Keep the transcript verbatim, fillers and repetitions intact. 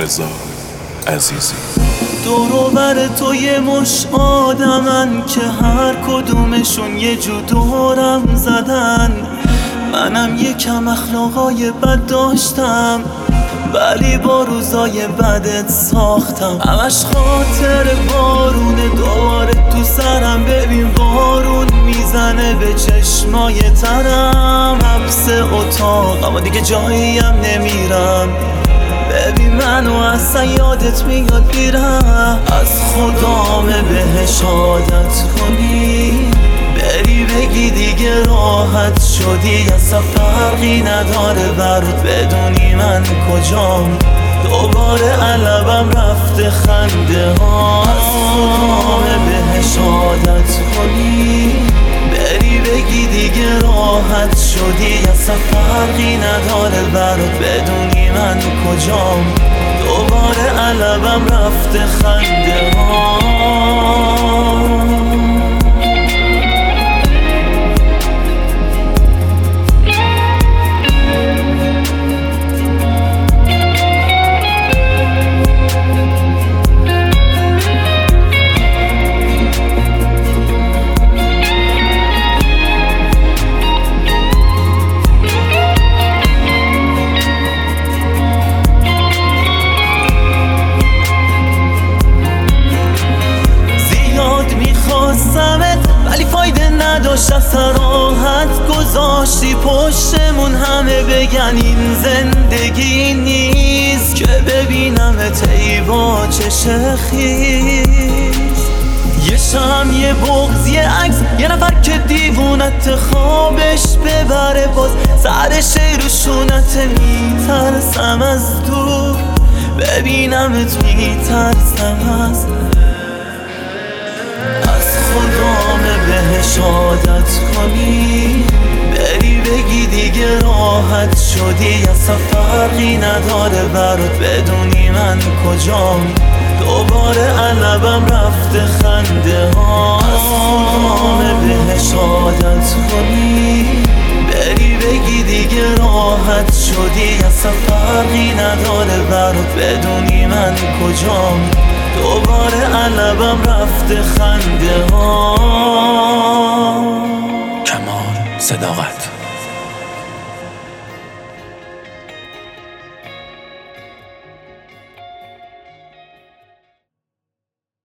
رضا عزیزی. دورو بر تو یه مش آدمن که هر کدومشون یه جو دورم زدن. منم یکم اخلاقای بد داشتم ولی با روزای بدت ساختم. همش خاطر بارونه دوباره تو سرم. ببین بارون میزنه به چشمای ترم. حبس اتاق اما دیگه جاییم نمیرم. ببین منو اصلا یادت میاد میرم. از خدامه بهش عادت کنی بری بگی دیگه راحت شدی. اصلا فرقی نداره برات بدونی من کجام. دوباره علبم رفته خنده ها. از خدامه بهش عادت کنی بری بگی دیگه راحت شدی. اصلا فرقی نداره برات بدونی من کجام. دوباره علبم رفته خنده ها. ولی فایده نداشت. از راحت گذاشتی پشتمون همه بگن این زندگی نیست. که ببینمت ای با چش خیز. یه شم یه بغض یه عکس یه نفر که دیوونت خوابش ببره. باز سر شیروشونت میترسم از دور. ببینمت میترسم از خدامه بهش عادت کنی بری بگی دیگه راحت شدی. اصلا فرقی نداره برات بدونی من کجام. دوباره علبم رفته خنده ها. از خدامه بهش عادت کنی بری بگی دیگه راحت شدی. اصلا فرقی نداره برات بدونی من کجام. دوباره علبم رفته خنده ها. کمال صداقت.